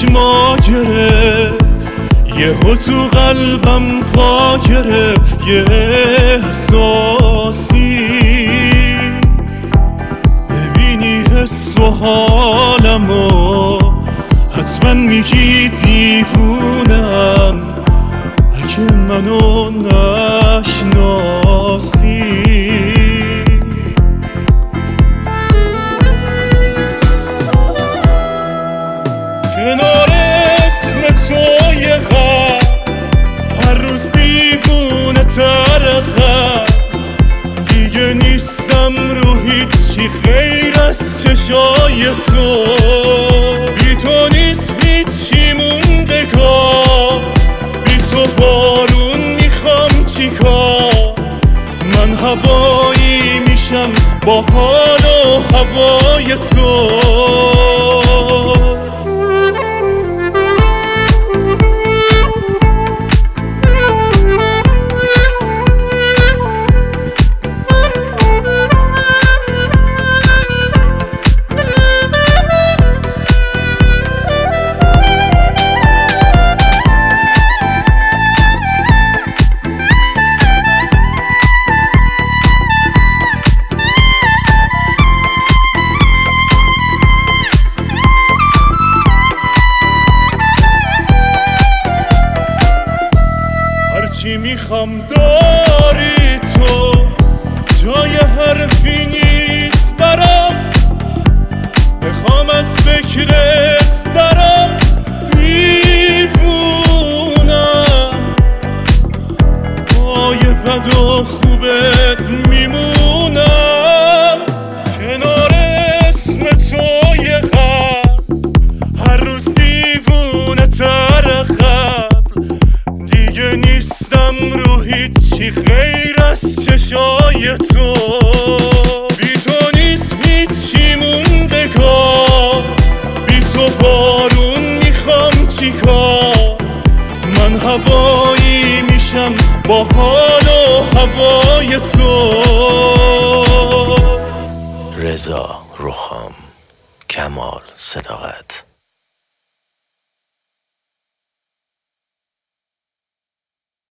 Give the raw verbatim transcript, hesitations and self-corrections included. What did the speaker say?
چشما گرفت، یهو تو قلبم پا گرفت یه احساسی. ببینی حس و حالمو حتما میگی دیوونم اگه منو نشناسی. کنار اسم توی غم هر روز دیوونه تر غم، دیگه نیستم رو هیچی غیر از چشای تو. بی تو نیست هیچی موندگار، بی تو بارون میخوام چیکار. من هوایی میشم با حال و هوای تو. هرچی میخوام داری تو، جای حرفی نیست برام. بخوام از فکرت درام دیوونم، پای بد و خوبت میمونم. کنار اسم توی غم هر روز دیوونه تر قبل، دیگه نیستم رو هیچی غیر از چشای تو. بی تو نیست هیچی موندگار، بی تو بارون میخوام چیکار. من هوایی میشم با حال و هوای تو. رضا رخام، کمال صداقت.